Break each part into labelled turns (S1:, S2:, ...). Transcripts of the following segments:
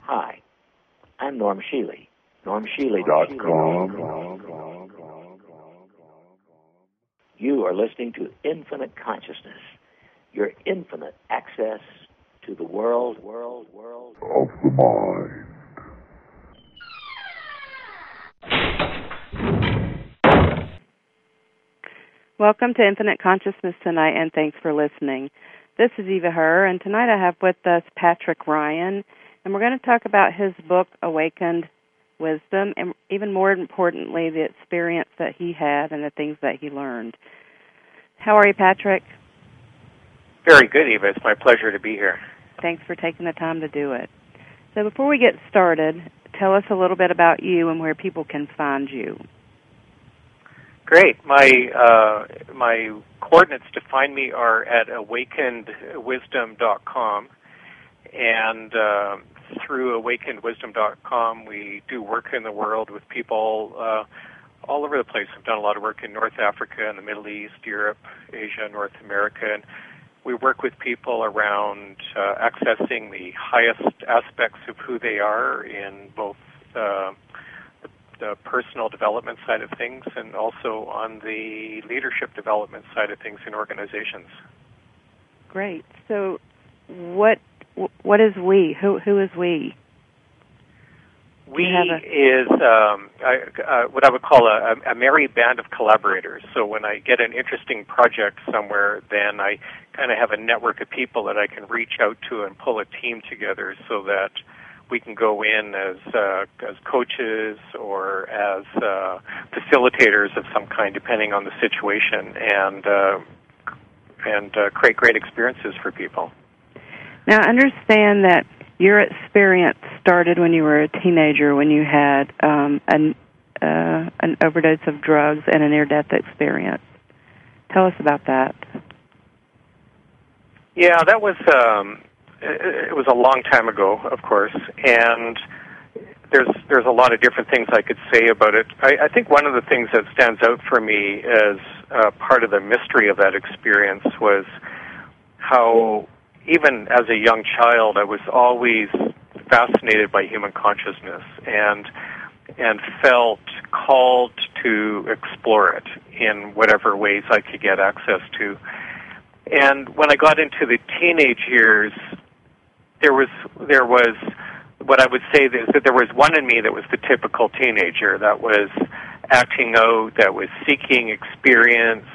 S1: Hi, I'm Norm Shealy. NormShealy.com. You are listening to Infinite Consciousness, your infinite access to the world
S2: of the mind.
S3: Welcome to Infinite Consciousness tonight, and thanks for listening. This is Eva Herr, and tonight I have with us Patrick Ryan, and we're going to talk about his book, Awakened Wisdom, and even more importantly, the experience that he had and the things that he learned. How are you, Patrick?
S4: Very good, Eva. It's my pleasure to be here.
S3: Thanks for taking the time to do it. So before we get started, tell us a little bit about you and where people can find you.
S4: Great. My coordinates to find me are at awakenedwisdom.com, and through awakenedwisdom.com we do work in the world with people all over the place. We've done a lot of work in North Africa and the Middle East, Europe, Asia, North America, and we work with people around accessing the highest aspects of who they are in both the personal development side of things and also on the leadership development side of things in organizations.
S3: Great. So what is we? Who is we?
S4: We is what I would call a merry band of collaborators. So when I get an interesting project somewhere, then I kind of have a network of people that I can reach out to and pull a team together so that we can go in as coaches or as facilitators of some kind, depending on the situation, and create great experiences for people.
S3: Now, understand that your experience started when you were a teenager, when you had an overdose of drugs and a near-death experience. Tell us about that.
S4: Yeah, that was. It was a long time ago, of course, and there's a lot of different things I could say about it. I think one of the things that stands out for me as part of the mystery of that experience was how, even as a young child, I was always fascinated by human consciousness and felt called to explore it in whatever ways I could get access to. And when I got into the teenage years, there was what I would say is that there was one in me that was the typical teenager that was acting out, that was seeking experience,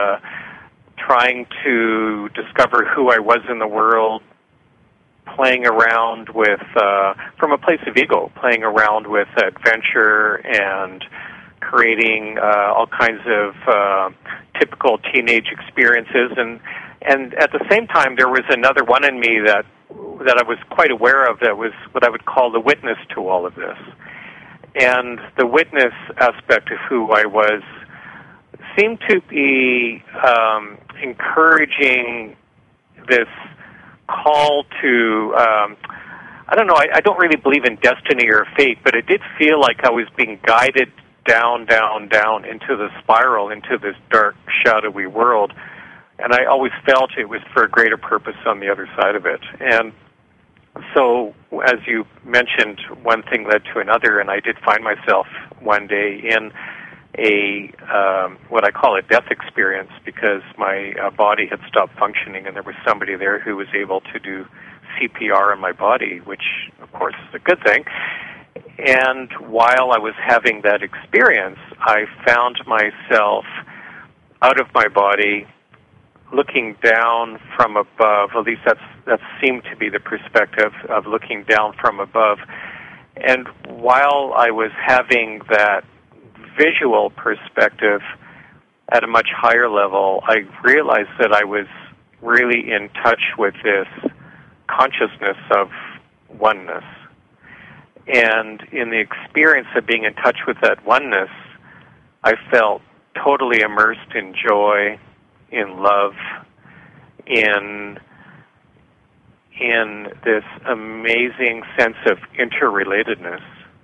S4: trying to discover who I was in the world, playing around with, from a place of ego, playing around with adventure and creating all kinds of typical teenage experiences. And at the same time, there was another one in me that I was quite aware of that was what I would call the witness to all of this. And the witness aspect of who I was seemed to be encouraging this call to, I don't know, I don't really believe in destiny or fate, but it did feel like I was being guided down into the spiral, into this dark, shadowy world. And I always felt it was for a greater purpose on the other side of it. And so, as you mentioned, one thing led to another, and I did find myself one day in a what I call a death experience, because my body had stopped functioning, and there was somebody there who was able to do CPR on my body, which, of course, is a good thing. And while I was having that experience, I found myself out of my body, looking down from above. At least that seemed to be the perspective of looking down from above. And while I was having that visual perspective at a much higher level, I realized that I was really in touch with this consciousness of oneness. And in the experience of being in touch with that oneness, I felt totally immersed in joy, in love, in this amazing sense of interrelatedness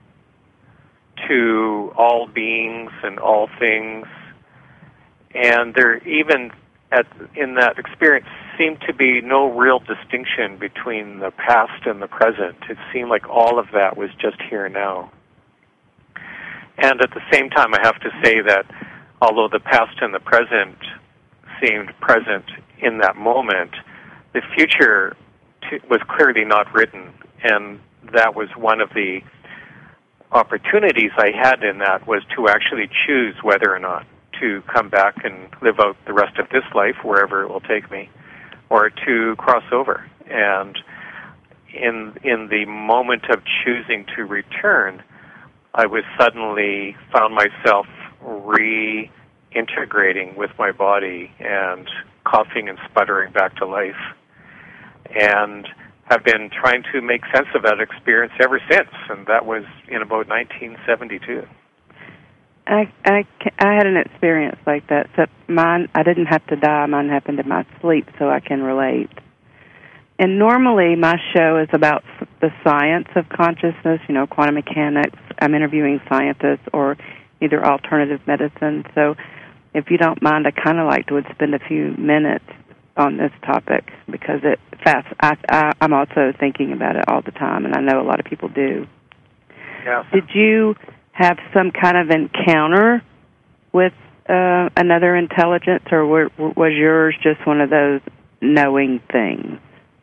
S4: to all beings and all things. And there even in that experience seemed to be no real distinction between the past and the present. It seemed like all of that was just here now. And at the same time, I have to say that although the past and the present seemed present in that moment, the future was clearly not written, and that was one of the opportunities I had in that, was to actually choose whether or not to come back and live out the rest of this life, wherever it will take me, or to cross over. And in the moment of choosing to return, I was suddenly found myself reintegrating with my body and coughing and sputtering back to life, and have been trying to make sense of that experience ever since, and that was in about 1972.
S3: I had an experience like that, except mine, I didn't have to die. Mine happened in my sleep, so I can relate. And normally my show is about the science of consciousness, quantum mechanics. I'm interviewing scientists or either alternative medicine. So if you don't mind, I kind of would spend a few minutes on this topic because I'm also thinking about it all the time, and I know a lot of people do.
S4: Yeah.
S3: Did you have some kind of encounter with another intelligence, or was yours just one of those knowing things?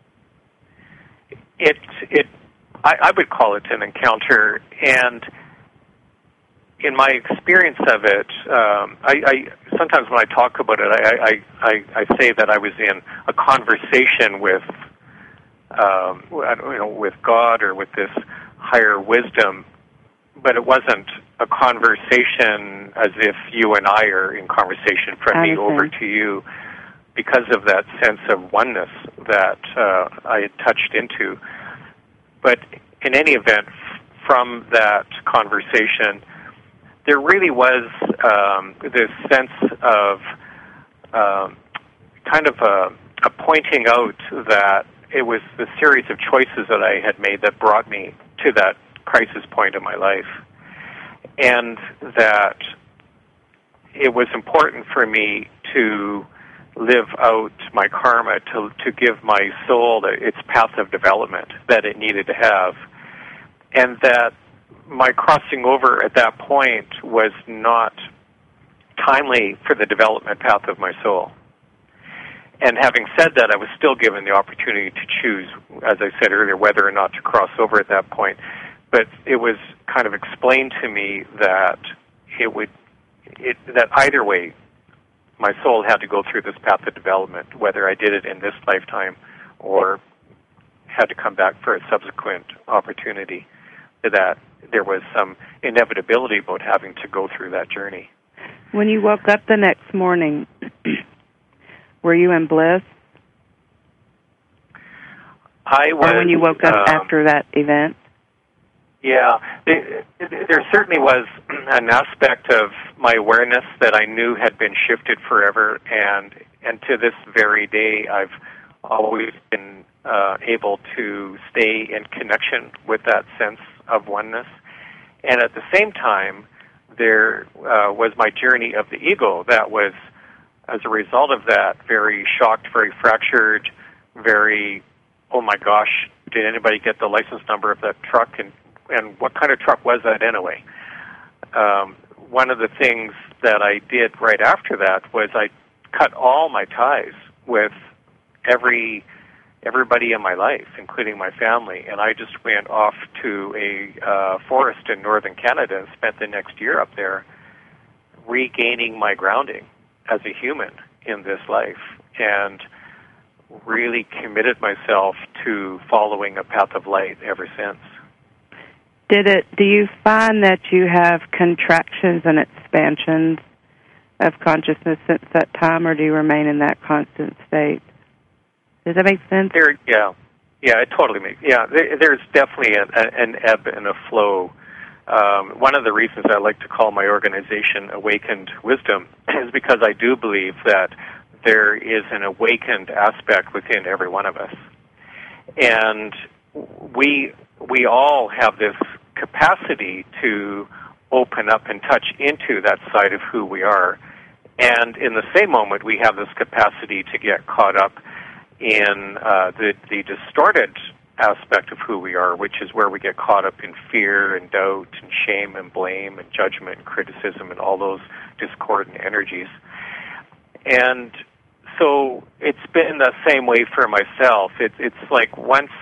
S4: I would call it an encounter, and in my experience of it, I sometimes when I talk about it, I say that I was in a conversation with, with God or with this higher wisdom, but it wasn't a conversation as if you and I are in conversation from me over to you, because of that sense of oneness that I had touched into. But in any event, from that conversation, there really was this sense of kind of a pointing out that it was the series of choices that I had made that brought me to that crisis point in my life, and that it was important for me to live out my karma, to give my soul its path of development that it needed to have, and that my crossing over at that point was not timely for the development path of my soul. And having said that, I was still given the opportunity to choose, as I said earlier, whether or not to cross over at that point. But it was kind of explained to me that that either way, my soul had to go through this path of development, whether I did it in this lifetime or had to come back for a subsequent opportunity, that there was some inevitability about having to go through that journey.
S3: When you woke up the next morning, were you in bliss?
S4: I was.
S3: Or when you woke up after that event?
S4: Yeah, there certainly was an aspect of my awareness that I knew had been shifted forever, and to this very day, I've always been able to stay in connection with that sense of oneness. And at the same time, there was my journey of the ego that was, as a result of that, very shocked, very fractured, very, oh my gosh, did anybody get the license number of that truck, and what kind of truck was that anyway? One of the things that I did right after that was I cut all my ties with everybody in my life, including my family, and I just went off to a forest in northern Canada and spent the next year up there regaining my grounding as a human in this life, and really committed myself to following a path of light ever since.
S3: Do you find that you have contractions and expansions of consciousness since that time, or do you remain in that constant state? Does that make sense?
S4: Yeah, it totally makes. Yeah, there's definitely an ebb and a flow. One of the reasons I like to call my organization Awakened Wisdom is because I do believe that there is an awakened aspect within every one of us, and we all have this capacity to open up and touch into that side of who we are. And in the same moment, we have this capacity to get caught up in the distorted aspect of who we are, which is where we get caught up in fear and doubt and shame and blame and judgment and criticism and all those discordant energies. And so it's been the same way for myself. It's like once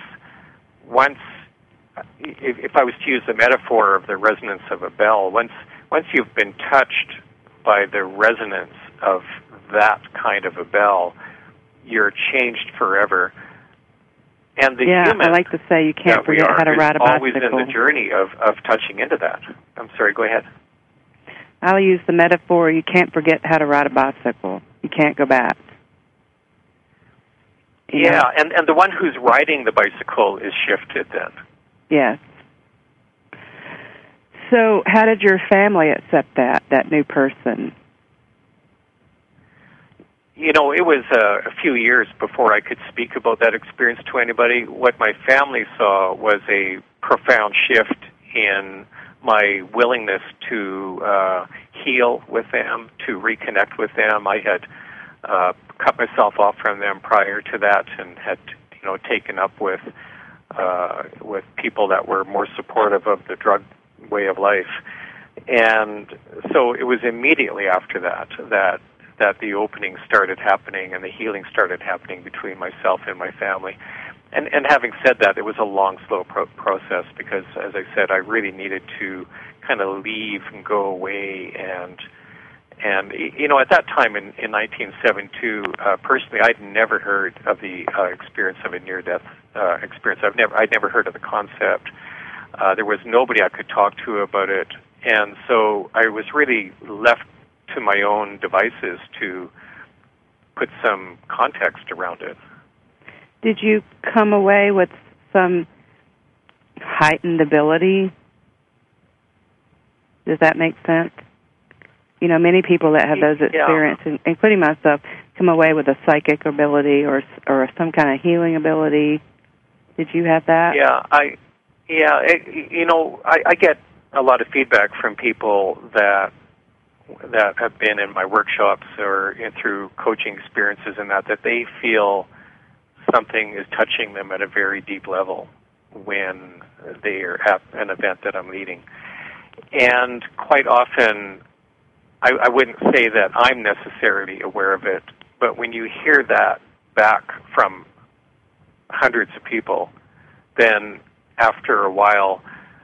S4: if I was to use the metaphor of the resonance of a bell, once you've been touched by the resonance of that kind of a bell, you're changed forever. And the human,
S3: I like to say you can't forget how to ride a bicycle.
S4: Always in the journey of touching into that. I'm sorry, go ahead.
S3: I'll use the metaphor, you can't forget how to ride a bicycle. You can't go back.
S4: Yeah, and the one who's riding the bicycle is shifted then.
S3: Yes. So how did your family accept that new person?
S4: You know, it was a few years before I could speak about that experience to anybody. What my family saw was a profound shift in my willingness to heal with them, to reconnect with them. I had cut myself off from them prior to that and had, taken up with people that were more supportive of the drug way of life. And so it was immediately after that the opening started happening and the healing started happening between myself and my family. And having said that, it was a long, slow process because, as I said, I really needed to kind of leave and go away. And at that time in 1972, personally, I'd never heard of the experience of a near-death experience. I'd never heard of the concept. There was nobody I could talk to about it. And so I was really left to my own devices to put some context around it.
S3: Did you come away with some heightened ability? Does that make sense? Many people that have those experiences, including myself, come away with a psychic ability or some kind of healing ability. Did you have that?
S4: I get a lot of feedback from people that have been in my workshops or through coaching experiences and that they feel something is touching them at a very deep level when they are at an event that I'm leading. And quite often, I wouldn't say that I'm necessarily aware of it, but when you hear that back from hundreds of people, then after a while,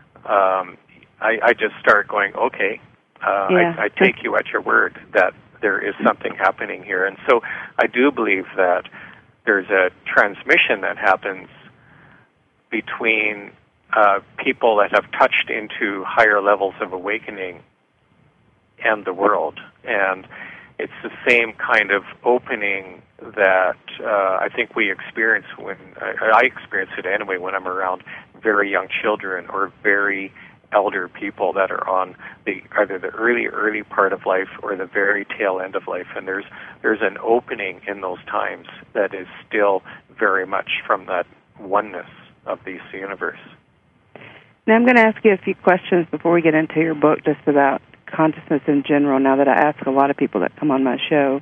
S4: I just start going, okay, I take you at your word that there is something happening here. And so I do believe that there's a transmission that happens between people that have touched into higher levels of awakening and the world. And it's the same kind of opening that I think we experience when, I experience it anyway, when I'm around very young children or very elder people that are on either the early part of life or the very tail end of life. And there's an opening in those times that is still very much from that oneness of this universe.
S3: Now I'm going to ask you a few questions before we get into your book, just about consciousness in general, now that I ask a lot of people that come on my show.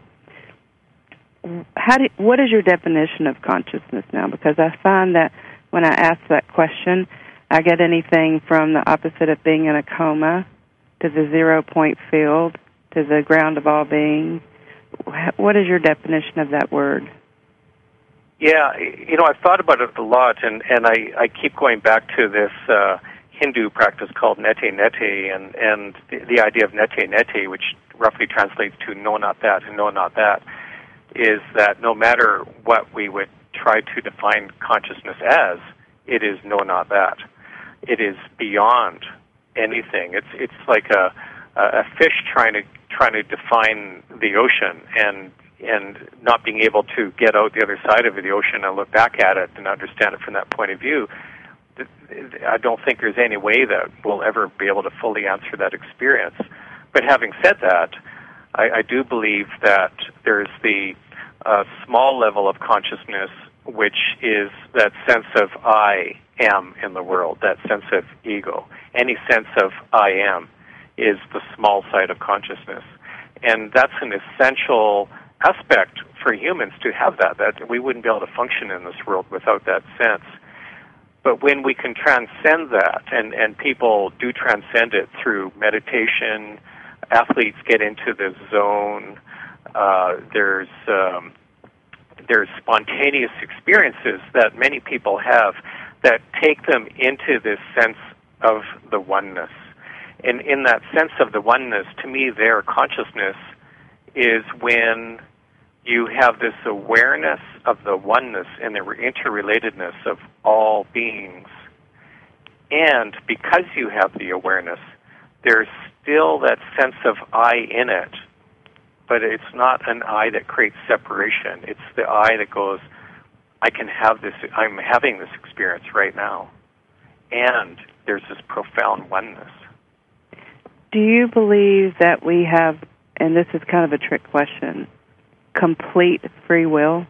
S3: What is your definition of consciousness now? Because I find that when I ask that question, I get anything from the opposite of being in a coma to the 0-point field to the ground of all being. What is your definition of that word?
S4: Yeah, I've thought about it a lot, and I keep going back to this Hindu practice called nete, and the idea of nete, which roughly translates to no, not that, and no, not that, is that no matter what we would try to define consciousness as, it is no, not that. It is beyond anything. It's like a fish trying to define the ocean and not being able to get out the other side of the ocean and look back at it and understand it from that point of view. I don't think there's any way that we'll ever be able to fully answer that experience. But having said that, I do believe that there's the small level of consciousness, which is that sense of I am in the world, that sense of ego. Any sense of I am is the small side of consciousness. And that's an essential aspect for humans to have that we wouldn't be able to function in this world without that sense. But when we can transcend that, and people do transcend it through meditation, athletes get into the zone, there's spontaneous experiences that many people have that take them into this sense of the oneness. And in that sense of the oneness, to me, their consciousness is when you have this awareness of the oneness and the interrelatedness of all beings. And because you have the awareness, there's still that sense of I in it, but it's not an I that creates separation. It's the I that goes, I can have this, I'm having this experience right now. And there's this profound oneness.
S3: Do you believe that we have, and this is kind of a trick question, complete free will?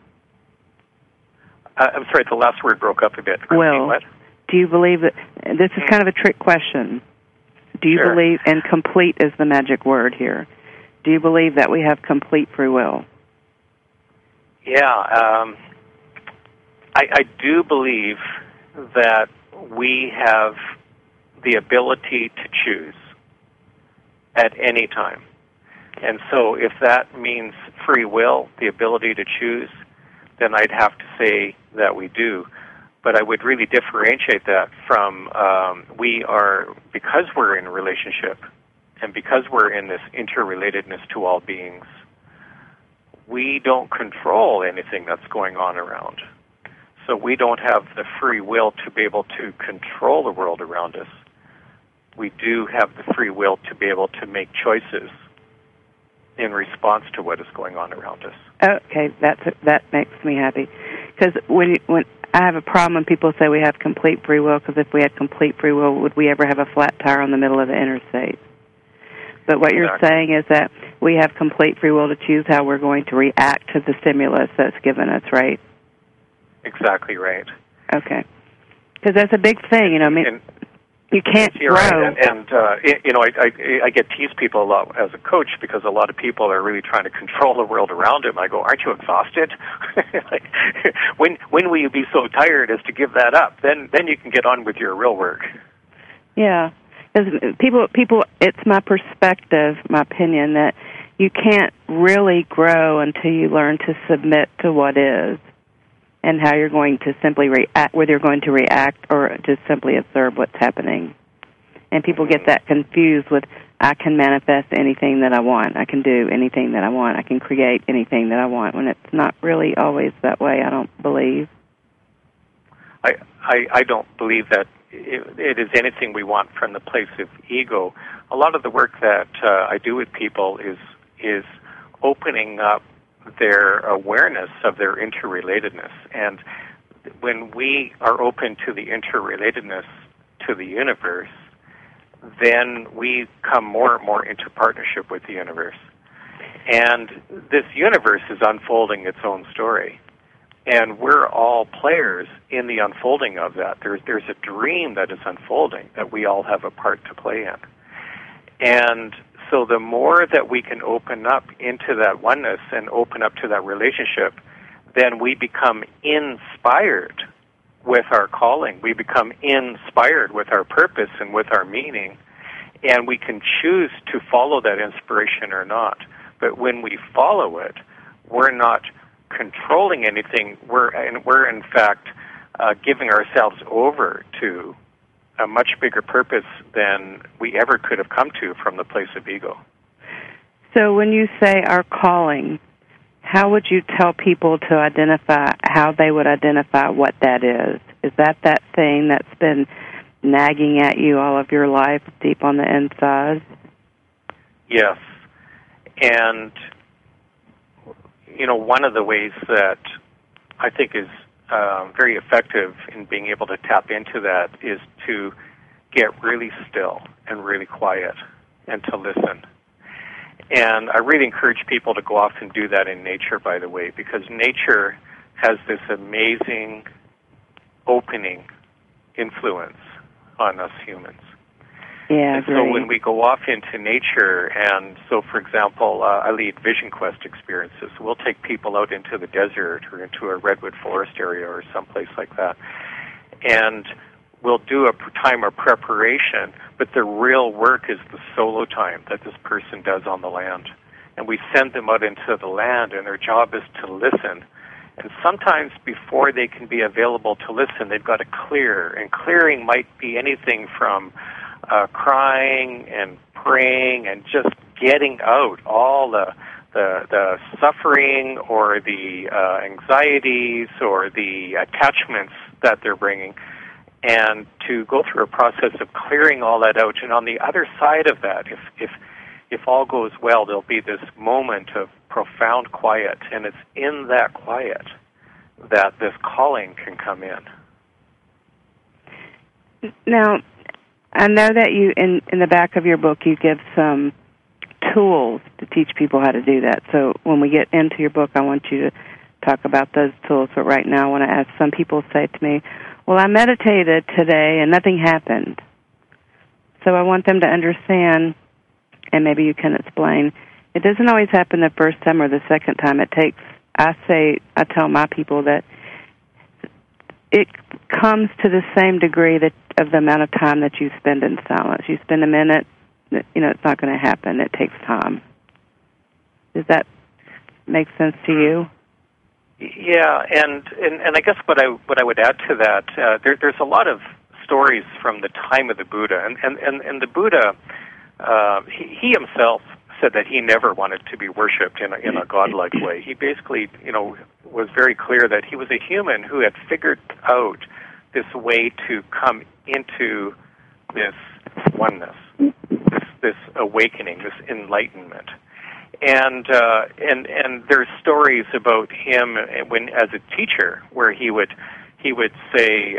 S4: I'm sorry, the last word broke up a bit.
S3: Will.
S4: What?
S3: Do you believe that, this is kind of a trick question, do you
S4: Sure.
S3: believe, and complete is the magic word here, do you believe that we have complete free will?
S4: Yeah, I do believe that we have the ability to choose at any time. And so if that means free will, the ability to choose, then I'd have to say that we do. But I would really differentiate that from because we're in a relationship and because we're in this interrelatedness to all beings, we don't control anything that's going on around. So we don't have the free will to be able to control the world around us. We do have the free will to be able to make choices in response to what is going on around us.
S3: Okay, that makes me happy. Because when I have a problem when people say we have complete free will, because if we had complete free will, would we ever have a flat tire on the middle of the interstate? But what you're saying is that we have complete free will to choose how we're going to react to the stimulus that's given us, right?
S4: Exactly right.
S3: Okay. Because that's a big thing, you can't grow.
S4: Right. And I get teased people a lot as a coach because a lot of people are really trying to control the world around them. I go, aren't you exhausted? Like, when will you be so tired as to give that up? Then you can get on with your real work.
S3: Yeah. Because people, it's my perspective, my opinion, that you can't really grow until you learn to submit to what is and how you're going to simply react, whether you're going to react or just simply observe what's happening. And people get that confused with, I can manifest anything that I want, I can do anything that I want, I can create anything that I want, when it's not really always that way, I don't believe.
S4: I don't believe that it is anything we want from the place of ego. A lot of the work that I do with people is opening up their awareness of their interrelatedness. And when we are open to the interrelatedness to the universe, then we come more and more into partnership with the universe. And this universe is unfolding its own story. And we're all players in the unfolding of that. There's a dream that is unfolding that we all have a part to play in. And so the more that we can open up into that oneness and open up to that relationship, then we become inspired with our calling. We become inspired with our purpose and with our meaning. And we can choose to follow that inspiration or not. But when we follow it, we're not controlling anything. We're in fact giving ourselves over to a much bigger purpose than we ever could have come to from the place of ego.
S3: So when you say our calling, how would you tell people to identify, how they would identify what that is? Is that thing that's been nagging at you all of your life deep on the inside?
S4: Yes. And one of the ways that I think is very effective in being able to tap into that is to get really still and really quiet and to listen. And I really encourage people to go off and do that in nature, by the way, because nature has this amazing opening influence on us humans.
S3: Yeah,
S4: and so when we go off into nature, and so, for example, I lead Vision Quest experiences. We'll take people out into the desert or into a redwood forest area or someplace like that, and we'll do a time of preparation, but the real work is the solo time that this person does on the land. And we send them out into the land, and their job is to listen. And sometimes before they can be available to listen, they've got to clear. And clearing might be anything from crying and praying and just getting out all the suffering or the anxieties or the attachments that they're bringing, and to go through a process of clearing all that out. And on the other side of that, if all goes well, there'll be this moment of profound quiet, and it's in that quiet that this calling can come in.
S3: Now, I know that you, in the back of your book, you give some tools to teach people how to do that. So when we get into your book, I want you to talk about those tools. But right now, I want to ask, some people say to me, well, I meditated today and nothing happened. So I want them to understand, and maybe you can explain, it doesn't always happen the first time or the second time. It takes, I tell my people that it comes to the same degree of the amount of time that you spend in silence. You spend a minute, it's not going to happen. It takes time. Does that make sense to you?
S4: Yeah, and I guess what I would add to that, there's a lot of stories from the time of the Buddha, and the Buddha, he himself said that he never wanted to be worshipped in a godlike way. He basically, was very clear that he was a human who had figured out this way to come into this oneness, this awakening, this enlightenment. And there's stories about him when, as a teacher, where he would say,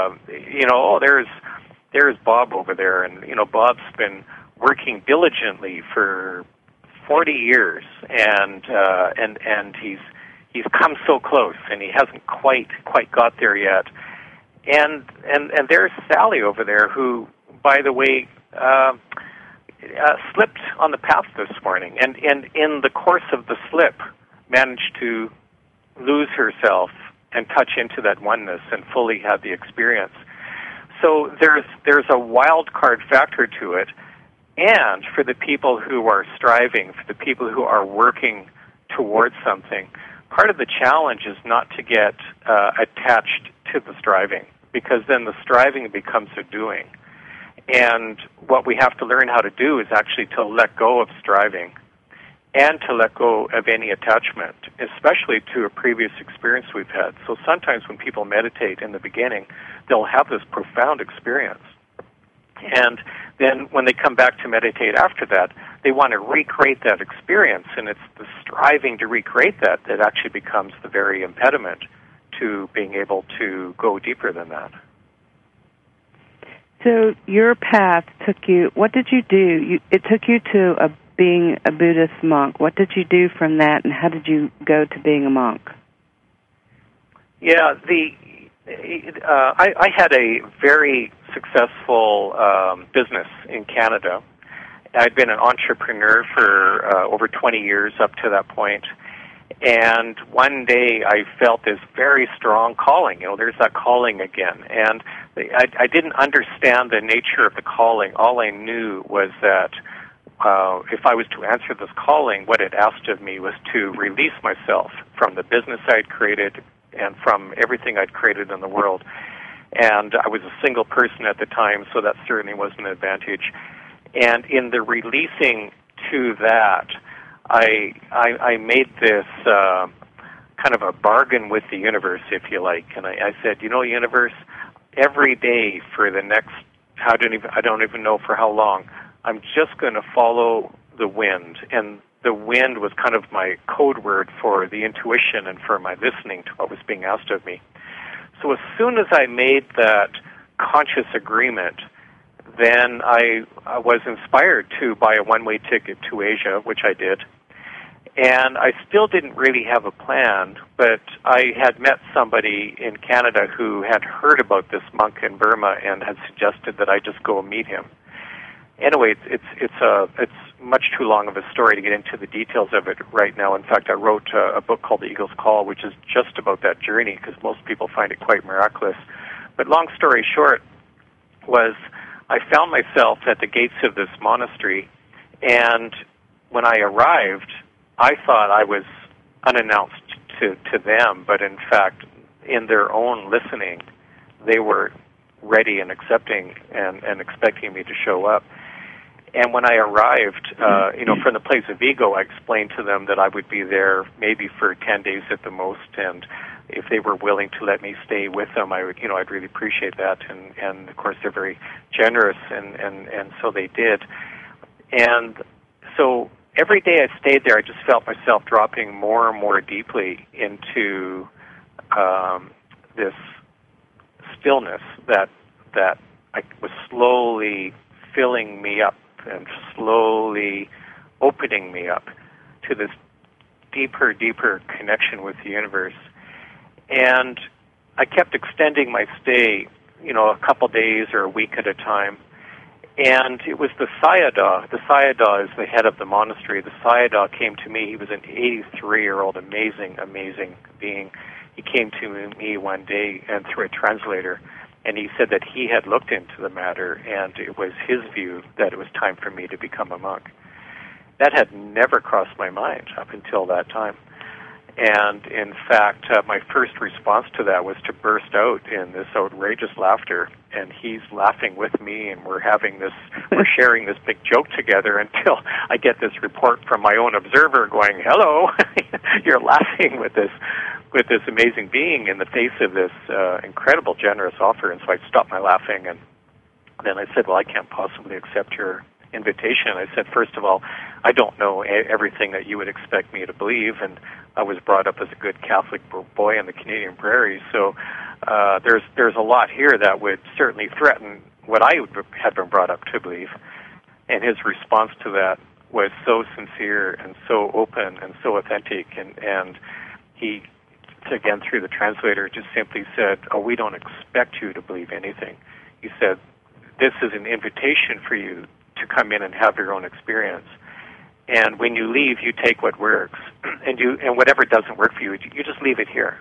S4: there's Bob over there, and Bob's been working diligently for 40 years, and he's come so close, and he hasn't quite got there yet. And there's Sally over there, who, by the way, slipped on the path this morning, and in the course of the slip, managed to lose herself and touch into that oneness and fully have the experience. So there's a wild card factor to it, and for the people who are striving, for the people who are working towards something, part of the challenge is not to get attached to the striving, because then the striving becomes a doing. And what we have to learn how to do is actually to let go of striving and to let go of any attachment, especially to a previous experience we've had. So sometimes when people meditate in the beginning, they'll have this profound experience. And then when they come back to meditate after that, they want to recreate that experience, and it's the striving to recreate that actually becomes the very impediment to being able to go deeper than that.
S3: So your path took you, what did you do? It took you to being a Buddhist monk. What did you do from that, and how did you go to being a monk?
S4: Yeah, I had a very successful business in Canada. I'd been an entrepreneur for over 20 years up to that point. And one day I felt this very strong calling. There's that calling again. And I didn't understand the nature of the calling. All I knew was that if I was to answer this calling, what it asked of me was to release myself from the business I'd created and from everything I'd created in the world. And I was a single person at the time, so that certainly was an advantage. And in the releasing to that, I made this kind of a bargain with the universe, if you like. And I said, universe, every day for the next, I don't even know for how long, I'm just going to follow the wind. And the wind was kind of my code word for the intuition and for my listening to what was being asked of me. So as soon as I made that conscious agreement, then I was inspired to buy a one-way ticket to Asia, which I did. And I still didn't really have a plan, but I had met somebody in Canada who had heard about this monk in Burma and had suggested that I just go meet him. anyway, it's much too long of a story to get into the details of it right now. In fact, I wrote a book called The Eagle's Call, which is just about that journey, because most people find it quite miraculous. But long story short was I found myself at the gates of this monastery, and when I arrived, I thought I was unannounced to them, but in fact, in their own listening, they were ready and accepting and expecting me to show up. And when I arrived, from the place of ego, I explained to them that I would be there maybe for 10 days at the most, and if they were willing to let me stay with them, I would, I'd really appreciate that. And of course, they're very generous, and so they did. And so every day I stayed there, I just felt myself dropping more and more deeply into this stillness that was slowly filling me up and slowly opening me up to this deeper connection with the universe. And I kept extending my stay, a couple days or a week at a time. And it was the Sayadaw. The Sayadaw is the head of the monastery. The Sayadaw came to me. He was an 83-year-old amazing being. He came to me one day and through a translator, and he said that he had looked into the matter, and it was his view that it was time for me to become a monk. That had never crossed my mind up until that time. And in fact, my first response to that was to burst out in this outrageous laughter. And he's laughing with me, and we're sharing this big joke together until I get this report from my own observer going, "Hello, you're laughing with this amazing being in the face of this incredible generous offer." And so I stopped my laughing, and then I said, "Well, I can't possibly accept your invitation." I said, "First of all, I don't know everything that you would expect me to believe, and I was brought up as a good Catholic boy in the Canadian prairies, so there's a lot here that would certainly threaten what I had been brought up to believe." And his response to that was so sincere and so open and so authentic, and he, again through the translator, just simply said, "Oh, we don't expect you to believe anything." He said, "This is an invitation for you to come in and have your own experience. And when you leave, you take what works, and whatever doesn't work for you, you just leave it here."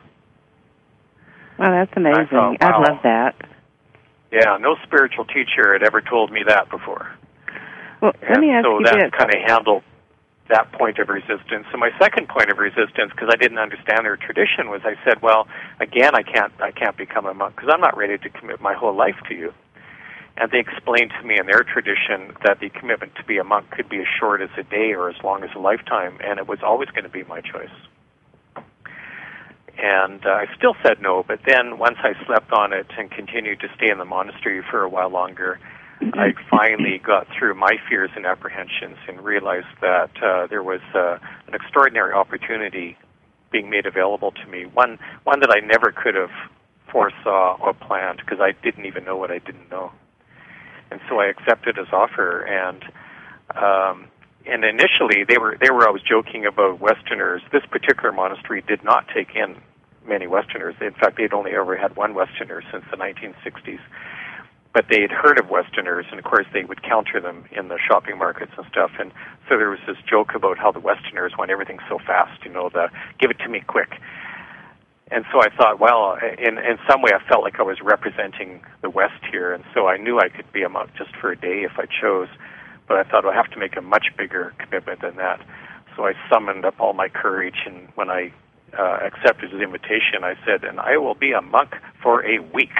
S3: Well, that's amazing.
S4: Thought, wow.
S3: I love that.
S4: Yeah, no spiritual teacher had ever told me that before.
S3: Well, let me ask you this.
S4: So that kind of handled that point of resistance. And my second point of resistance, because I didn't understand their tradition, was I said, "Well, again, I can't become a monk because I'm not ready to commit my whole life to you." And they explained to me in their tradition that the commitment to be a monk could be as short as a day or as long as a lifetime, and it was always going to be my choice. And I still said no, but then once I slept on it and continued to stay in the monastery for a while longer, I finally got through my fears and apprehensions and realized that there was an extraordinary opportunity being made available to me, one that I never could have foresaw or planned because I didn't even know what I didn't know. And so I accepted his offer, and initially they were always joking about Westerners. This particular monastery did not take in many Westerners. In fact, they'd only ever had one Westerner since the 1960s. But they had heard of Westerners, and of course they would counter them in the shopping markets and stuff. And so there was this joke about how the Westerners want everything so fast, the give it to me quick. And so I thought, well, in some way I felt like I was representing the West here, and so I knew I could be a monk just for a day if I chose, but I thought I'd have to make a much bigger commitment than that. So I summoned up all my courage, and when I accepted his invitation, I said, "And I will be a monk for a week."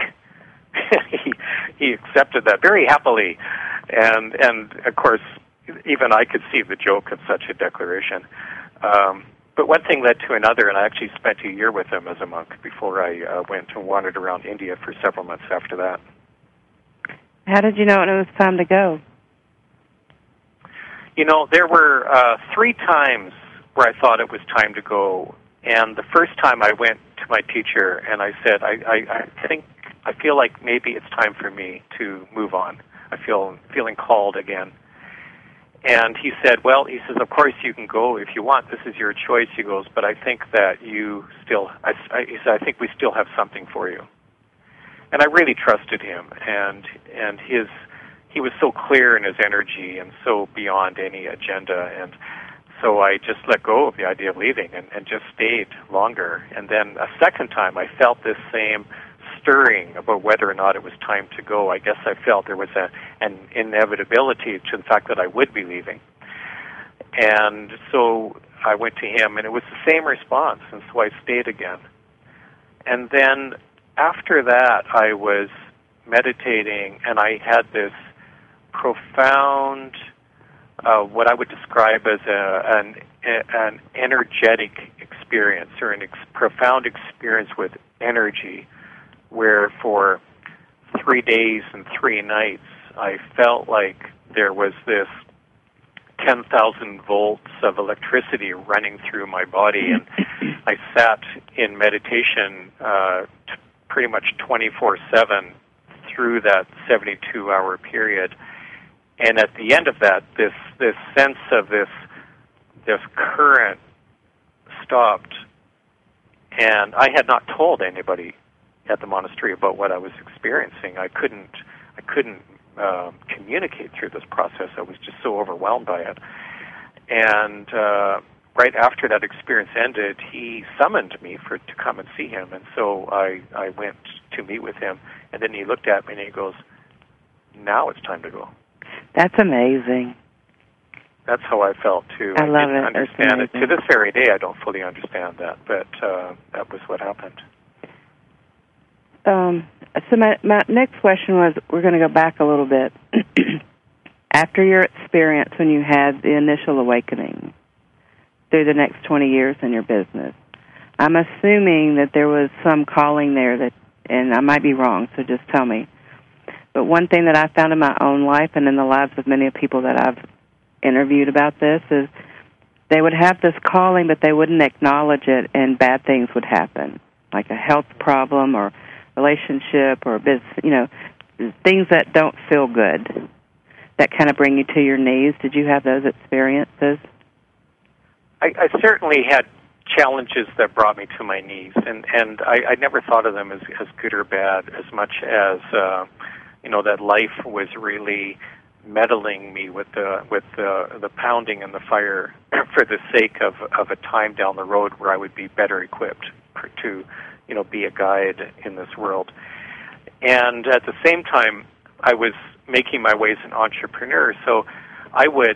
S4: He accepted that very happily, and of course, even I could see the joke of such a declaration. But one thing led to another, and I actually spent a year with him as a monk before I went and wandered around India for several months after that.
S3: How did you know when it was time to go?
S4: There were 3 times where I thought it was time to go. And the first time I went to my teacher and I said, I feel like maybe it's time for me to move on. I feeling called again. And he said, of course you can go if you want. This is your choice, he goes, but I think that he said, I think we still have something for you. And I really trusted him, and his he was so clear in his energy and so beyond any agenda. And so I just let go of the idea of leaving and just stayed longer. And then a second time, I felt this same stirring about whether or not it was time to go. I guess I felt there was an inevitability to the fact that I would be leaving. And so I went to him, and it was the same response, and so I stayed again. And then after that, I was meditating, and I had this profound, what I would describe as an energetic experience, or profound experience with energy, where for 3 days and 3 nights, I felt like there was this 10,000 volts of electricity running through my body, and I sat in meditation pretty much 24/7 through that 72-hour period. And at the end of that, this sense of this current stopped, and I had not told anybody at the monastery about what I was experiencing. I couldn't communicate through this process. I was just so overwhelmed by it. And right after that experience ended, he summoned me to come and see him. And so I went to meet with him, and then he looked at me and he goes, "Now it's time to go."
S3: That's amazing.
S4: That's how I felt too.
S3: I love
S4: didn't
S3: it.
S4: understand it. To this very day, I don't fully understand that, but that was what happened.
S3: So my next question was, we're going to go back a little bit. After your experience when you had the initial awakening through the next 20 years in your business, I'm assuming that there was some calling there that, and I might be wrong, so just tell me. But one thing that I found in my own life and in the lives of many people that I've interviewed about this is they would have this calling, but they wouldn't acknowledge it, and bad things would happen, like a health problem or relationship or business, things that don't feel good, that kind of bring you to your knees. Did you have those experiences?
S4: I certainly had challenges that brought me to my knees, and I never thought of them as good or bad, as much as that life was really meddling me with the pounding and the fire for the sake of a time down the road where I would be better equipped to be a guide in this world. And at the same time, I was making my way as an entrepreneur, so I would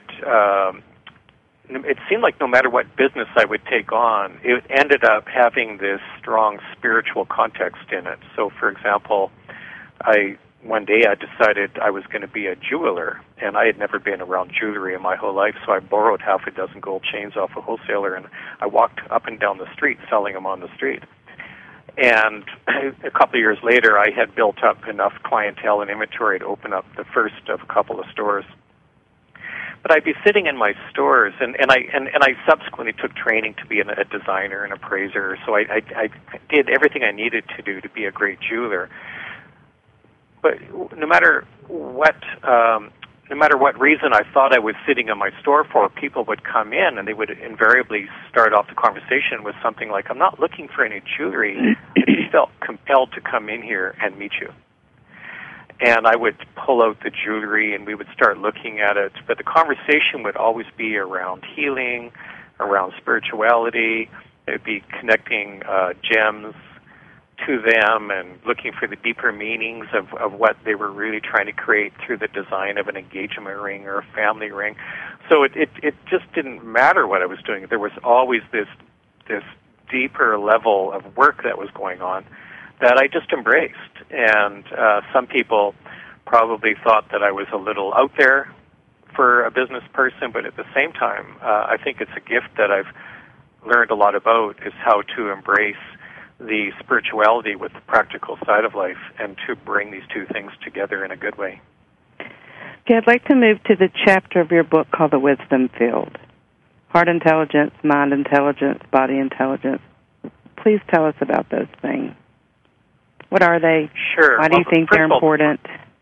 S4: it seemed like no matter what business I would take on, it ended up having this strong spiritual context in it. So, for example, one day I decided I was going to be a jeweler, and I had never been around jewelry in my whole life, so I borrowed half a dozen gold chains off a wholesaler, and I walked up and down the street selling them on the street. And a couple of years later, I had built up enough clientele and inventory to open up the first of a couple of stores. But I'd be sitting in my stores, and I subsequently took training to be a designer and appraiser, so I did everything I needed to do to be a great jeweler. But no matter what reason I thought I was sitting in my store for, people would come in and they would invariably start off the conversation with something like, "I'm not looking for any jewelry. I just felt compelled to come in here and meet you." And I would pull out the jewelry and we would start looking at it. But the conversation would always be around healing, around spirituality. It would be connecting gems to them and looking for the deeper meanings of what they were really trying to create through the design of an engagement ring or a family ring. So it just didn't matter what I was doing. There was always this deeper level of work that was going on that I just embraced. And some people probably thought that I was a little out there for a business person, but at the same time, I think it's a gift that I've learned a lot about, is how to embrace the spirituality with the practical side of life and to bring these two things together in a good way.
S3: Okay, I'd like to move to the chapter of your book called The Wisdom Field. Heart intelligence, mind intelligence, body intelligence. Please tell us about those things. What are they?
S4: Sure.
S3: Why do you think they're important?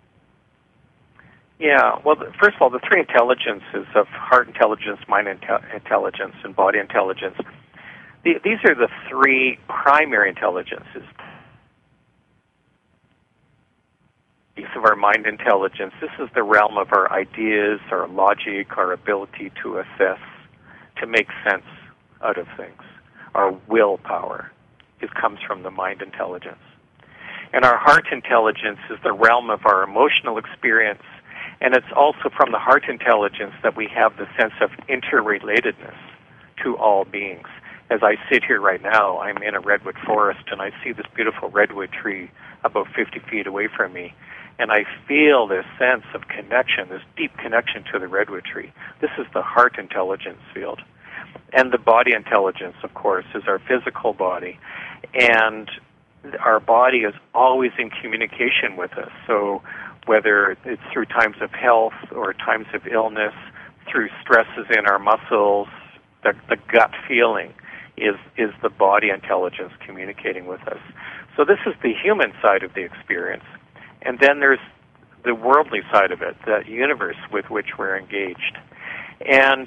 S4: Yeah, well, first of all, the three intelligences of heart intelligence, mind intelligence, and body intelligence, these are the three primary intelligences. piece of our mind intelligence. This is the realm of our ideas, our logic, our ability to assess, to make sense out of things. Our willpower. It comes from the mind intelligence. And our heart intelligence is the realm of our emotional experience, and it's also from the heart intelligence that we have the sense of interrelatedness to all beings. As I sit here right now, I'm in a redwood forest, and I see this beautiful redwood tree about 50 feet away from me, and I feel this sense of connection, this deep connection to the redwood tree. This is the heart intelligence field. And the body intelligence, of course, is our physical body. And our body is always in communication with us. So whether it's through times of health or times of illness, through stresses in our muscles, the gut feeling is the body intelligence communicating with us. So this is the human side of the experience. And then there's the worldly side of it, the universe with which we're engaged. And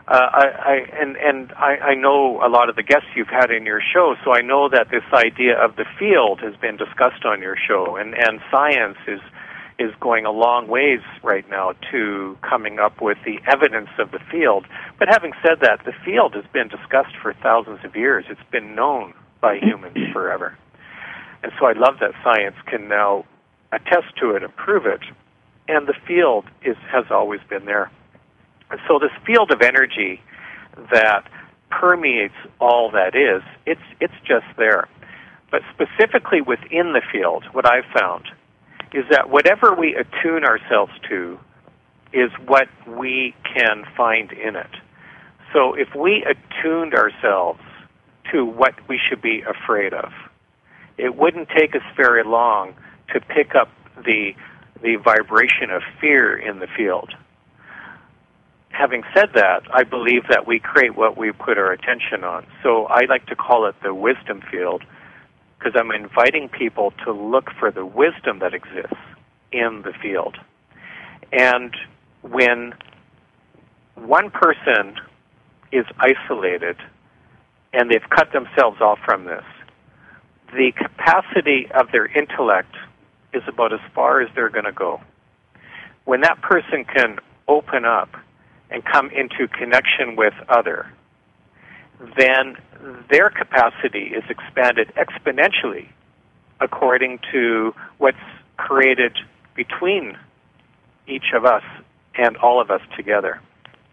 S4: I know a lot of the guests you've had in your show, so I know that this idea of the field has been discussed on your show, and science is going a long ways right now to coming up with the evidence of the field. But having said that, the field has been discussed for thousands of years. It's been known by humans forever. And so I love that science can now attest to it and prove it, and the field has always been there. And so this field of energy that permeates all that is, it's just there. But specifically within the field, what I've found is that whatever we attune ourselves to is what we can find in it. So if we attuned ourselves to what we should be afraid of, it wouldn't take us very long to pick up the vibration of fear in the field. Having said that, I believe that we create what we put our attention on. So I like to call it the wisdom field, because I'm inviting people to look for the wisdom that exists in the field. And when one person is isolated and they've cut themselves off from this, the capacity of their intellect is about as far as they're going to go. When that person can open up and come into connection with other, then their capacity is expanded exponentially according to what's created between each of us and all of us together.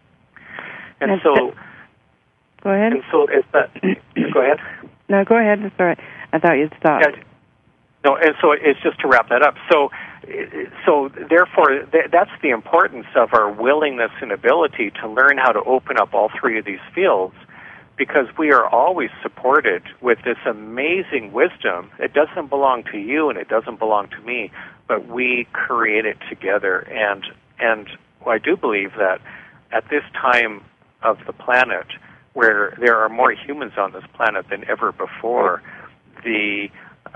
S4: And so...
S3: Go ahead.
S4: And so it's that... Go ahead.
S3: No, go ahead. It's all right. I thought you'd stop.
S4: Yeah, no, and so it's just to wrap that up. So therefore, that's the importance of our willingness and ability to learn how to open up all three of these fields, because we are always supported with this amazing wisdom. It doesn't belong to you and it doesn't belong to me, but we create it together. And I do believe that at this time of the planet, where there are more humans on this planet than ever before, the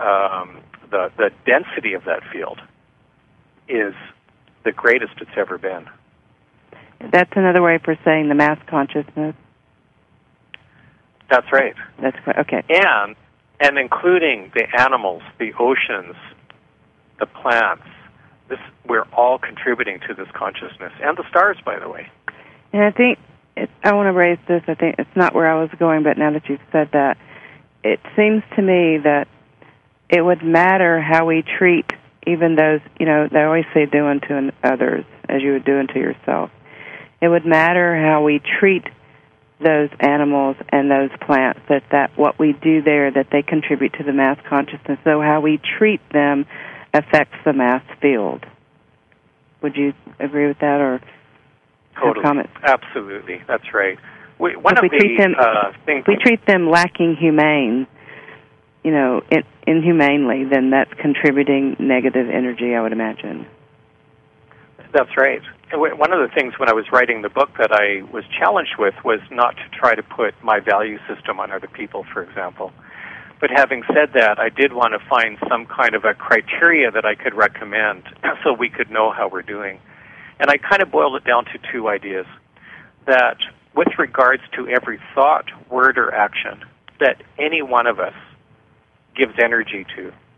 S4: density of that field is the greatest it's ever been.
S3: That's another way for saying the mass consciousness.
S4: That's right.
S3: That's okay.
S4: And including the animals, the oceans, the plants. We're all contributing to this consciousness, and the stars, by the way.
S3: And I think I want to raise this. I think it's not where I was going, but now that you've said that, it seems to me that it would matter how we treat even those, they always say do unto others as you would do unto yourself. It would matter how we treat those animals and those plants, that what we do there, that they contribute to the mass consciousness. So how we treat them affects the mass field. Would you agree with that, or
S4: totally?
S3: Have comments?
S4: Absolutely, that's right. We
S3: treat them lacking humane, inhumanely, then that's contributing negative energy, I would imagine.
S4: That's right. One of the things when I was writing the book that I was challenged with was not to try to put my value system on other people, for example. But having said that, I did want to find some kind of a criteria that I could recommend so we could know how we're doing. And I kind of boiled it down to two ideas. That with regards to every thought, word, or action that any one of us gives energy to,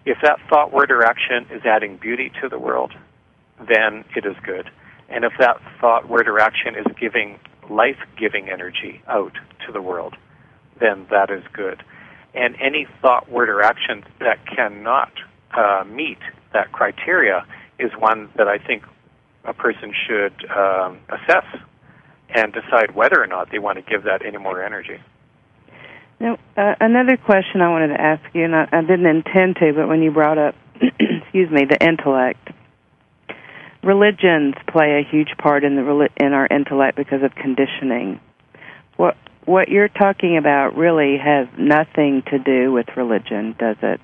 S4: If that thought, word, or action is adding beauty to the world, then it is good. And if that thought, word, or action is giving life-giving energy out to the world, then that is good. And any thought, word, or action that cannot meet that criteria is one that I think a person should assess and decide whether or not they want to give that any more energy.
S3: Now, another question I wanted to ask you, and I didn't intend to, but when you brought up, the intellect, religions play a huge part in our intellect because of conditioning. What you're talking about really has nothing to do with religion, does it?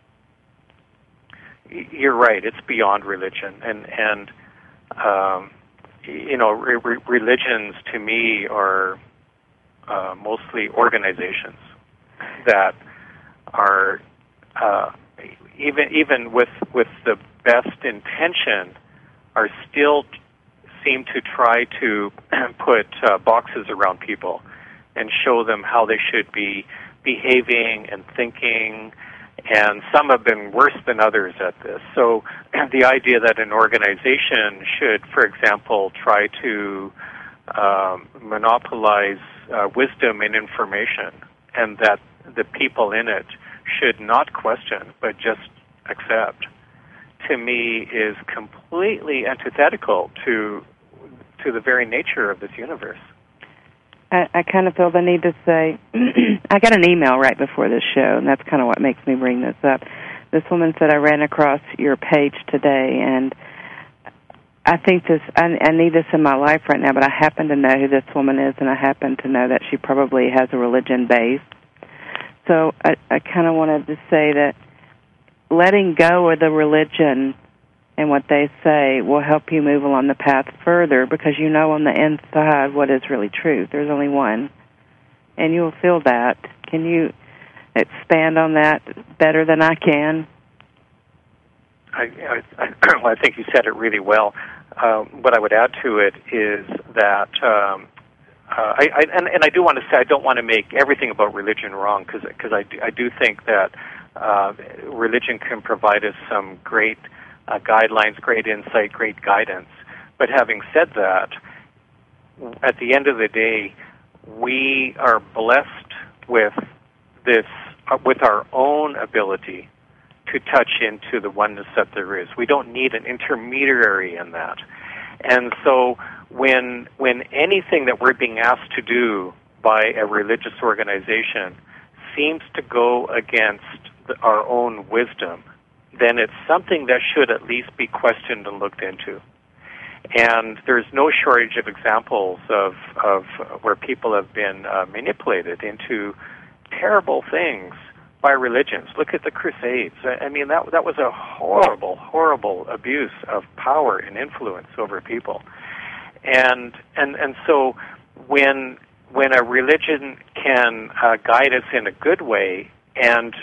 S4: You're right. It's beyond religion, and religions to me are mostly organizations that are even with the best intention are still seem to try to put boxes around people and show them how they should be behaving and thinking, and some have been worse than others at this. So the idea that an organization should, for example, try to monopolize wisdom and information, and that the people in it should not question but just accept, to me is completely antithetical to the very nature of this universe.
S3: I kind of feel the need to say, I got an email right before this show, and that's kind of what makes me bring this up. This woman said, I ran across your page today, and I think I need this in my life right now, but I happen to know who this woman is, and I happen to know that she probably has a religion base. So I kind of wanted to say that letting go of the religion and what they say will help you move along the path further, because you know on the inside what is really true. There's only one, and you'll feel that. Can you expand on that better than I can?
S4: I think you said it really well. What I would add to it is that, I do want to say I don't want to make everything about religion wrong, because I do think that religion can provide us some great guidelines, great insight, great guidance. But having said that, at the end of the day, we are blessed with this, with our own ability to touch into the oneness that there is. We don't need an intermediary in that. And so when anything that we're being asked to do by a religious organization seems to go against our own wisdom, then it's something that should at least be questioned and looked into. And there's no shortage of examples of where people have been manipulated into terrible things by religions. Look at the Crusades. I mean, that was a horrible, horrible abuse of power and influence over people. And so when a religion can guide us in a good way, and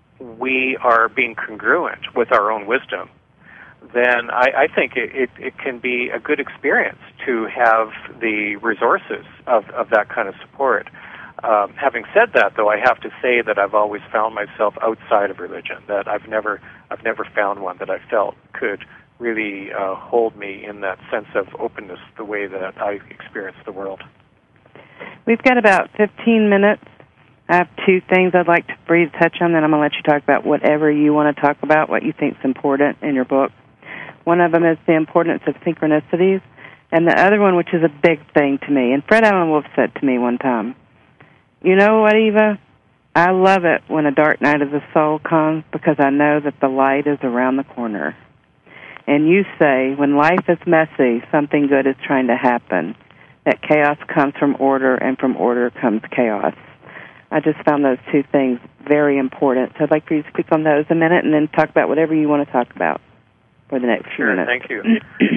S4: we are being congruent with our own wisdom, then I think it can be a good experience to have the resources of that kind of support. Having said that, though, I have to say that I've always found myself outside of religion, that I've never found one that I felt could really hold me in that sense of openness the way that I experience the world.
S3: We've got about 15 minutes. I have two things I'd like to briefly touch on, then I'm going to let you talk about whatever you want to talk about, what you think is important in your book. One of them is the importance of synchronicities, and the other one, which is a big thing to me, and Fred Allen Wolf said to me one time, you know what, Eva? I love it when a dark night of the soul comes, because I know that the light is around the corner. And you say, when life is messy, something good is trying to happen, that chaos comes from order, and from order comes chaos. I just found those two things very important. So I'd like for you to speak on those a minute and then talk about whatever you want to talk about for the next few minutes.
S4: Thank you.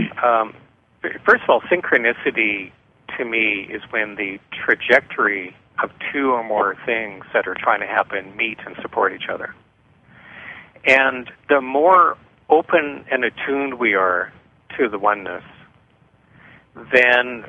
S4: First of all, synchronicity to me is when the trajectory of two or more things that are trying to happen meet and support each other. And the more open and attuned we are to the oneness, then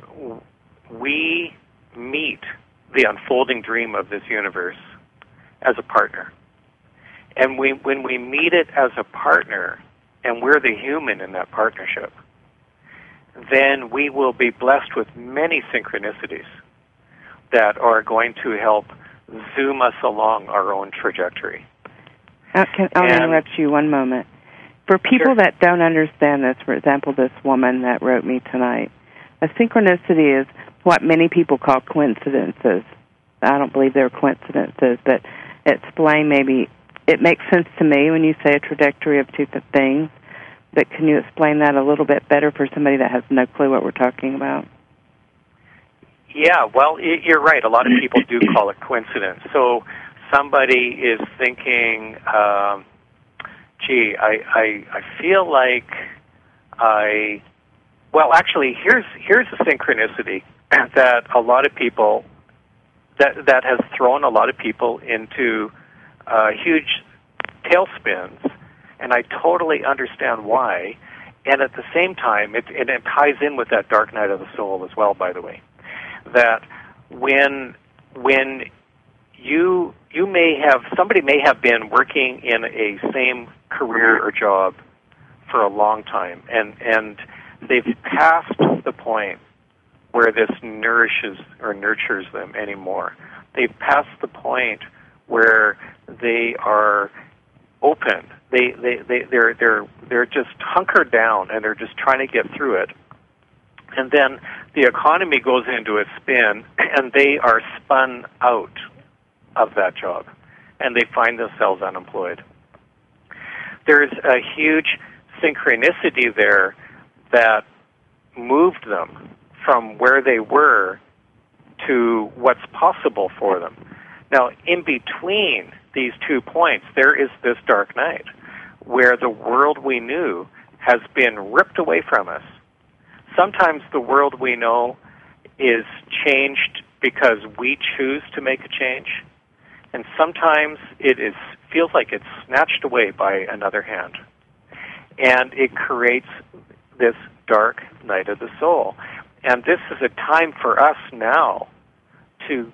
S4: we meet the unfolding dream of this universe as a partner. And when we meet it as a partner, and we're the human in that partnership, then we will be blessed with many synchronicities that are going to help zoom us along our own trajectory.
S3: I'll interrupt you one moment. For people that don't understand this, for example, this woman that wrote me tonight, a synchronicity is what many people call coincidences. I don't believe they're coincidences, but explain maybe. It makes sense to me when you say a trajectory of two things, but can you explain that a little bit better for somebody that has no clue what we're talking about?
S4: Yeah, well, you're right. A lot of people do call it coincidence. So somebody is thinking, gee, I feel like well, actually, here's a synchronicity that a lot of people, that has thrown a lot of people into huge tailspins, and I totally understand why. And at the same time, it ties in with that dark night of the soul as well, by the way, that when somebody may have been working in a same career or job for a long time, and they've passed the point where this nourishes or nurtures them anymore. They've passed the point where they are open. They're just hunkered down, and they're just trying to get through it. And then the economy goes into a spin, and they are spun out of that job, and they find themselves unemployed. There's a huge synchronicity there that moved them from where they were to what's possible for them. Now, in between these 2 points, there is this dark night where the world we knew has been ripped away from us. Sometimes the world we know is changed because we choose to make a change, and sometimes it feels like it's snatched away by another hand. And it creates this dark night of the soul. And this is a time for us now to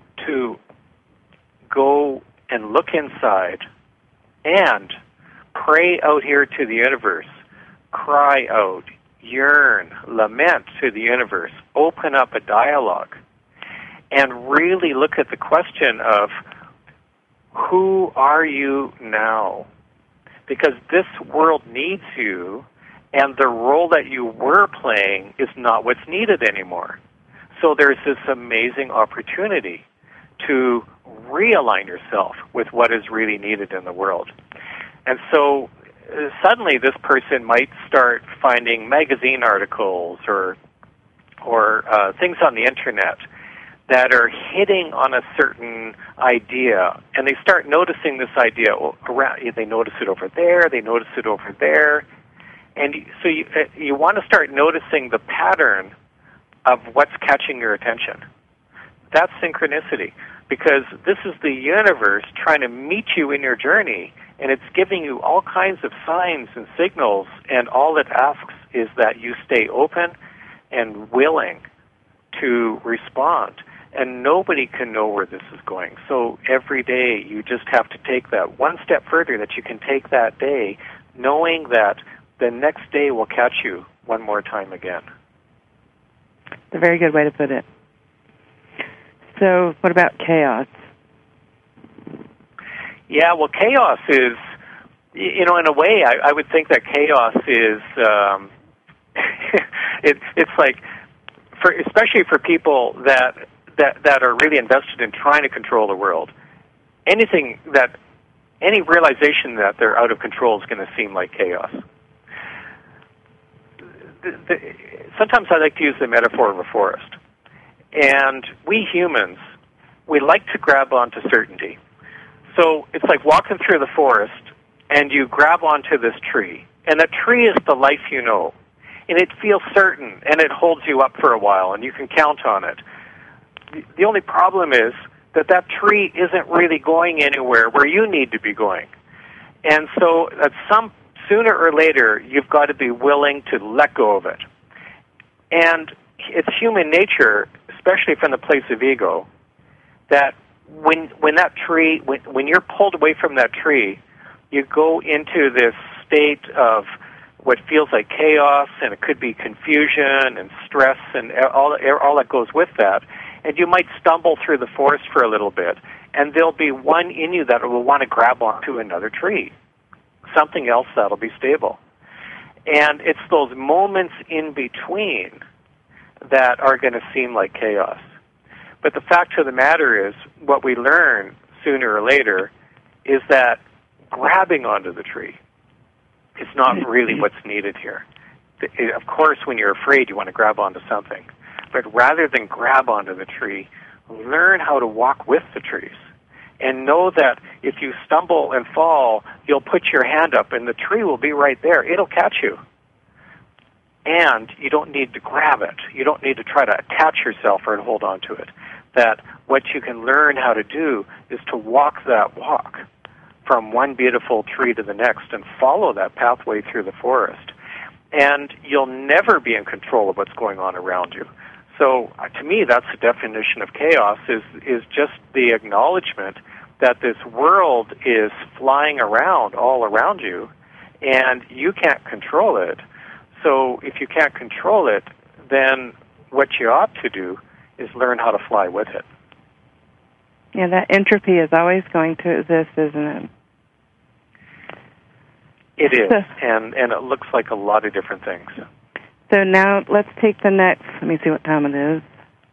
S4: go and look inside and pray out here to the universe, cry out, yearn, lament to the universe, open up a dialogue, and really look at the question of, who are you now? Because this world needs you, and the role that you were playing is not what's needed anymore. So there's this amazing opportunity to realign yourself with what is really needed in the world. And so suddenly this person might start finding magazine articles or things on the internet that are hitting on a certain idea, and they start noticing this idea around. They notice it over there, they notice it over there, and so you want to start noticing the pattern of what's catching your attention. That's synchronicity, because this is the universe trying to meet you in your journey, and it's giving you all kinds of signs and signals, and all it asks is that you stay open and willing to respond. And nobody can know where this is going. So every day you just have to take that one step further that you can take that day, knowing that the next day will catch you one more time again.
S3: It's a very good way to put it. So what about chaos? Yeah, well,
S4: chaos is, in a way, I would think that chaos is, it's like, especially for people that are really invested in trying to control the world, any realization that they're out of control is going to seem like chaos. Sometimes I like to use the metaphor of a forest. And we humans, we like to grab onto certainty. So it's like walking through the forest, and you grab onto this tree. And the tree is the life you know. And it feels certain, and it holds you up for a while, and you can count on it. The only problem is that tree isn't really going anywhere where you need to be going. And so sooner or later, you've got to be willing to let go of it. And it's human nature, especially from the place of ego, that when that tree, when you're pulled away from that tree, you go into this state of what feels like chaos, and it could be confusion and stress and all that goes with that. And you might stumble through the forest for a little bit, and there'll be one in you that will want to grab onto another tree, something else that'll be stable. And it's those moments in between that are going to seem like chaos. But the fact of the matter is, what we learn sooner or later is that grabbing onto the tree is not really what's needed here. Of course, when you're afraid, you want to grab onto something. But rather than grab onto the tree, learn how to walk with the trees. And know that if you stumble and fall, you'll put your hand up and the tree will be right there. It'll catch you. And you don't need to grab it. You don't need to try to attach yourself or hold on to it. That what you can learn how to do is to walk that walk from one beautiful tree to the next and follow that pathway through the forest. And you'll never be in control of what's going on around you. So to me, that's the definition of chaos, is just the acknowledgement that this world is flying around all around you, and you can't control it. So if you can't control it, then what you ought to do is learn how to fly with it.
S3: Yeah, that entropy is always going to exist, isn't it?
S4: It is, and it looks like a lot of different things.
S3: So now let's take the next, let me see what time it is.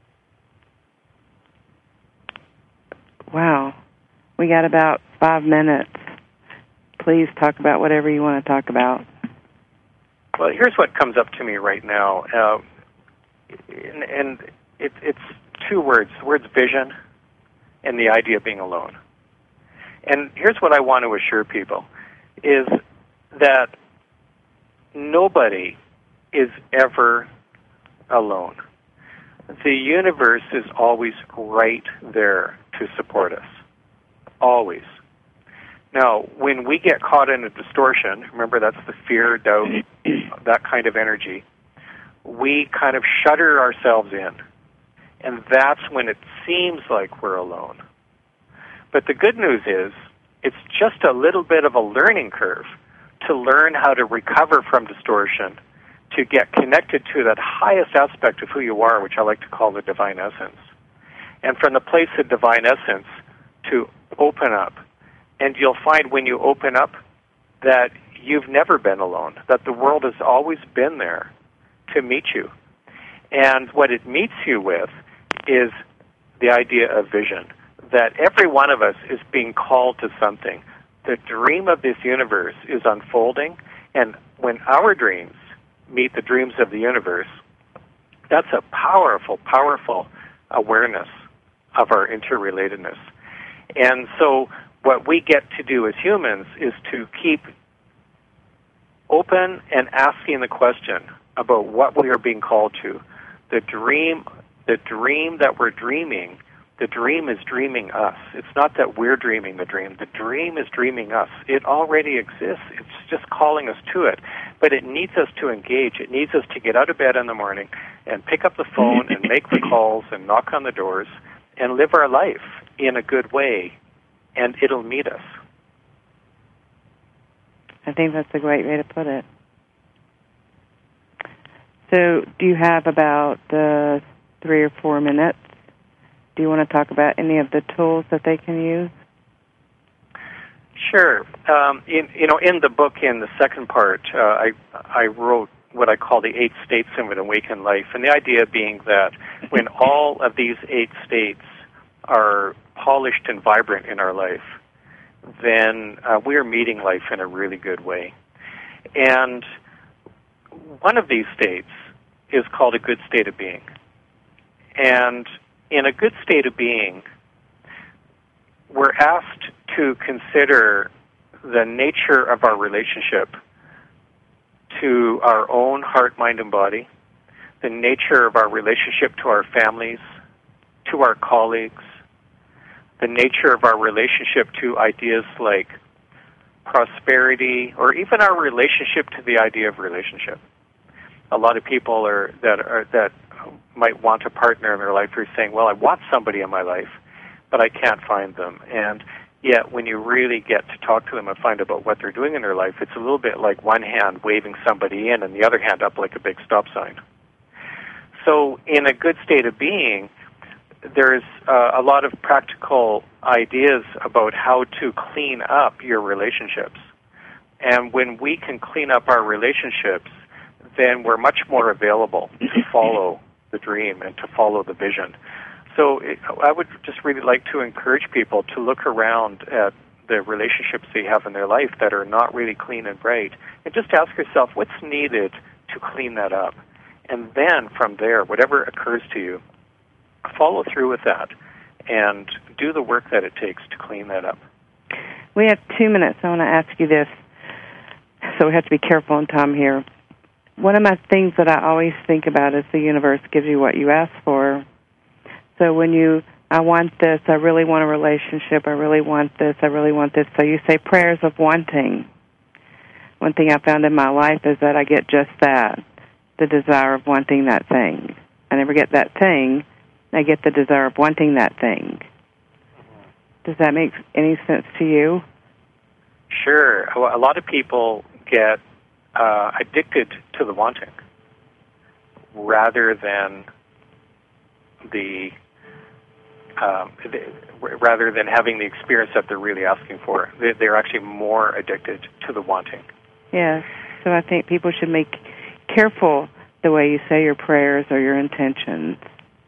S3: Wow. We got about 5 minutes. Please talk about whatever you want to talk about.
S4: Well, here's what comes up to me right now. And it's two words. The word's vision and the idea of being alone. And here's what I want to assure people, is that nobody is ever alone. The universe is always right there to support us. Always. Now, when we get caught in a distortion, remember that's the fear, doubt, that kind of energy, we kind of shutter ourselves in. And that's when it seems like we're alone. But the good news is, it's just a little bit of a learning curve to learn how to recover from distortion, to get connected to that highest aspect of who you are, which I like to call the divine essence. And from the place of divine essence, to open up. And you'll find when you open up that you've never been alone, that the world has always been there to meet you. And what it meets you with is the idea of vision, that every one of us is being called to something. The dream of this universe is unfolding, and when our dreams meet the dreams of the universe, that's a powerful, powerful awareness of our interrelatedness. And so what we get to do as humans is to keep open and asking the question about what we are being called to. The dream that we're dreaming, the dream is dreaming us. It's not that we're dreaming the dream is dreaming us. It already exists. It's just calling us to it. But it needs us to engage. It needs us to get out of bed in the morning and pick up the phone and make the calls and knock on the doors and live our life in a good way, and it'll meet us.
S3: I think that's a great way to put it. So do you have about 3 or 4 minutes? Do you want to talk about any of the tools that they can use?
S4: Sure. In the book, in the second part, I wrote what I call the 8 states of an awakened life, and the idea being that when all of these 8 states are polished and vibrant in our life, then we are meeting life in a really good way. And one of these states is called a good state of being. And in a good state of being, we're asked to consider the nature of our relationship to our own heart, mind, and body, the nature of our relationship to our families, to our colleagues, the nature of our relationship to ideas like prosperity, or even our relationship to the idea of relationship. A lot of people that might want a partner in their life are saying, well, I want somebody in my life, but I can't find them. And Yet when you really get to talk to them and find out what they're doing in their life, it's a little bit like one hand waving somebody in and the other hand up like a big stop sign. So in a good state of being, there's a lot of practical ideas about how to clean up your relationships. And when we can clean up our relationships, then we're much more available to follow the dream and to follow the vision. So I would just really like to encourage people to look around at the relationships they have in their life that are not really clean and bright, and just ask yourself, what's needed to clean that up? And then from there, whatever occurs to you, follow through with that and do the work that it takes to clean that up.
S3: We have 2 minutes. I want to ask you this, so we have to be careful on time here. One of my things that I always think about is the universe gives you what you ask for. So when I want this, I really want a relationship, I really want this, I really want this. So you say prayers of wanting. One thing I found in my life is that I get just that, the desire of wanting that thing. I never get that thing, I get the desire of wanting that thing. Does that make any sense to you?
S4: Sure. A lot of people get addicted to the wanting rather than having the experience that they're really asking for. They're actually more addicted to the wanting.
S3: Yes. So I think people should make careful the way you say your prayers or your intentions.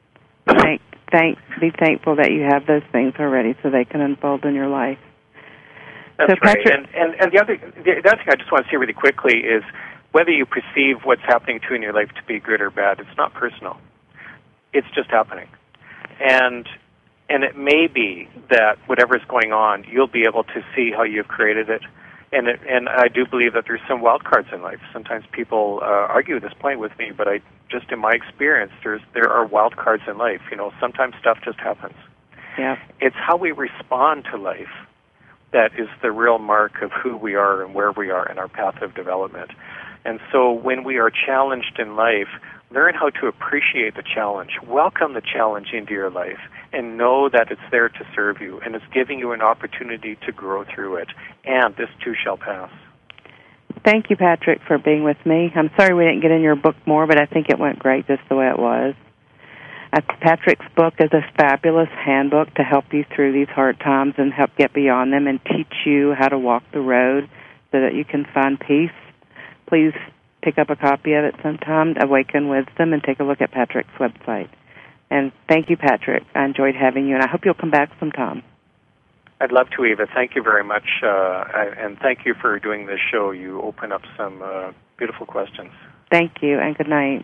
S3: Be thankful that you have those things already so they can unfold in your life.
S4: That's
S3: so Patrick,
S4: right. And the other thing I just want to say really quickly is whether you perceive what's happening to you in your life to be good or bad, it's not personal. It's just happening. And it may be that whatever's going on, you'll be able to see how you've created it. And I do believe that there's some wild cards in life. Sometimes people argue this point with me, but just in my experience, there are wild cards in life. You know, sometimes stuff just happens.
S3: Yeah.
S4: It's how we respond to life that is the real mark of who we are and where we are in our path of development. And so when we are challenged in life, learn how to appreciate the challenge. Welcome the challenge into your life and know that it's there to serve you and it's giving you an opportunity to grow through it. And this too shall pass.
S3: Thank you, Patrick, for being with me. I'm sorry we didn't get in your book more, but I think it went great just the way it was. Patrick's book is a fabulous handbook to help you through these hard times and help get beyond them and teach you how to walk the road so that you can find peace. Please pick up a copy of it sometime, Awaken Wisdom, and take a look at Patrick's website. And thank you, Patrick. I enjoyed having you, and I hope you'll come back sometime.
S4: I'd love to, Eva. Thank you very much, and thank you for doing this show. You open up some beautiful questions.
S3: Thank you, and good night.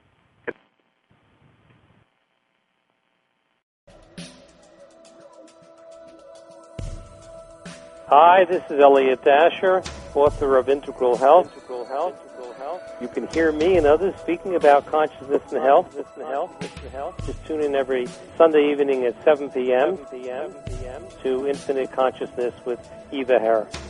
S5: Hi, this is Elliot Dasher, author of Integral Health. You can hear me and others speaking about consciousness and health. Just tune in every Sunday evening at 7 p.m. to Infinite Consciousness with Eva Hare.